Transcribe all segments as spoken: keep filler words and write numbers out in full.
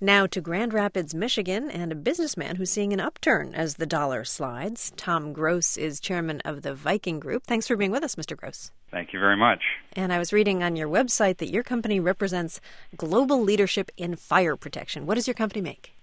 Now to Grand Rapids, Michigan, and a businessman who's seeing an upturn as the dollar slides. Tom Gross is chairman of the Viking Group. Thanks for being with us, Mister Gross. Thank you very much. And I was reading on your website that your company represents global leadership in fire protection. What does your company make?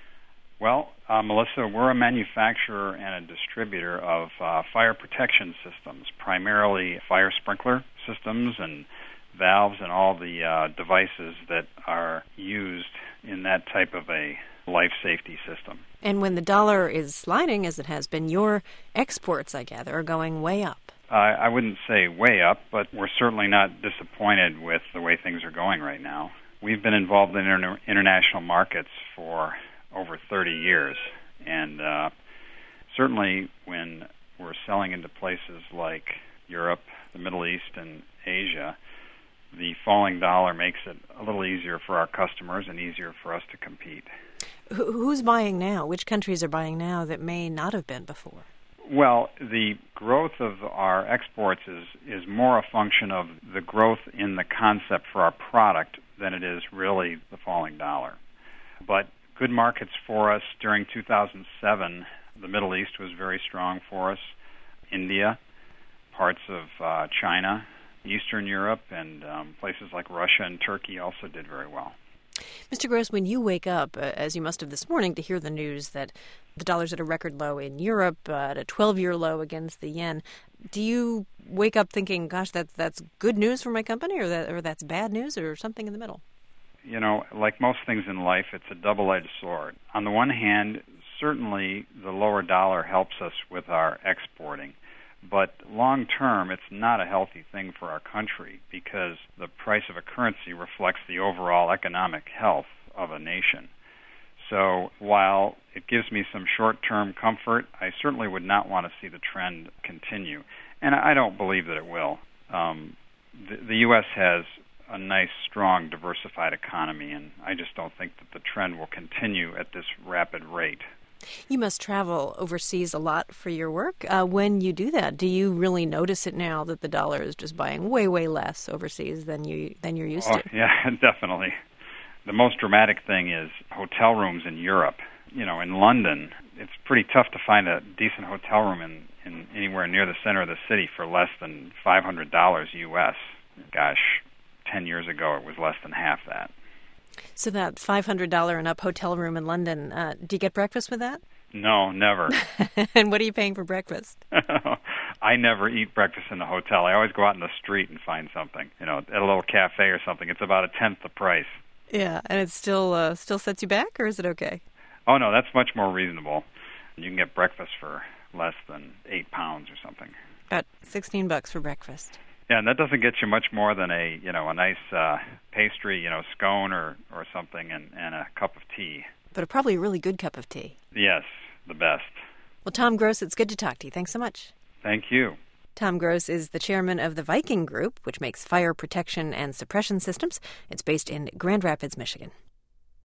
Well, uh, Melissa, we're a manufacturer and a distributor of uh, fire protection systems, primarily fire sprinkler systems and valves and all the uh, devices that are used in that type of a life safety system. And when the dollar is sliding, as it has been, your exports, I gather, are going way up. Uh, I wouldn't say way up, but we're certainly not disappointed with the way things are going right now. We've been involved in inter- international markets for over thirty years, and uh, certainly when we're selling into places like Europe, the Middle East, and Asia, the falling dollar makes it a little easier for our customers and easier for us to compete. Who's buying now? Which countries are buying now that may not have been before? Well, the growth of our exports is, is more a function of the growth in the concept for our product than it is really the falling dollar. But good markets for us during two thousand seven. The Middle East was very strong for us. India, parts of uh, China, Eastern Europe, and um, places like Russia and Turkey also did very well. Mister Gross, when you wake up, uh, as you must have this morning, to hear the news that the dollar's at a record low in Europe, uh, at a twelve-year low against the yen, do you wake up thinking, gosh, that, that's good news for my company, or that or that's bad news, or something in the middle? You know, like most things in life, it's a double-edged sword. On the one hand, certainly the lower dollar helps us with our exporting. But long term, it's not a healthy thing for our country because the price of a currency reflects the overall economic health of a nation. So while it gives me some short-term comfort, I certainly would not want to see the trend continue. And I don't believe that it will. Um, the, the U S has a nice, strong, diversified economy, and I just don't think that the trend will continue at this rapid rate. You must travel overseas a lot for your work. Uh, when you do that, do you really notice it now that the dollar is just buying way, way less overseas than you than you're used oh, to? Yeah, definitely. The most dramatic thing is hotel rooms in Europe. You know, in London, it's pretty tough to find a decent hotel room in, in anywhere near the center of the city for less than five hundred dollars U S. Gosh, ten years ago it was less than half that. So that five hundred dollars and up hotel room in London, uh, do you get breakfast with that? No, never. And what are you paying for breakfast? I never eat breakfast in the hotel. I always go out in the street and find something, you know, at a little cafe or something. It's about a tenth the price. Yeah, and it still uh, still sets you back, or is it okay? Oh, no, that's much more reasonable. You can get breakfast for less than eight pounds or something. About sixteen bucks for breakfast. Yeah, and that doesn't get you much more than a, you know, a nice uh, pastry, you know, scone or, or something, and, and a cup of tea. But a probably a really good cup of tea. Yes, the best. Well, Tom Gross, it's good to talk to you. Thanks so much. Thank you. Tom Gross is the chairman of the Viking Group, which makes fire protection and suppression systems. It's based in Grand Rapids, Michigan.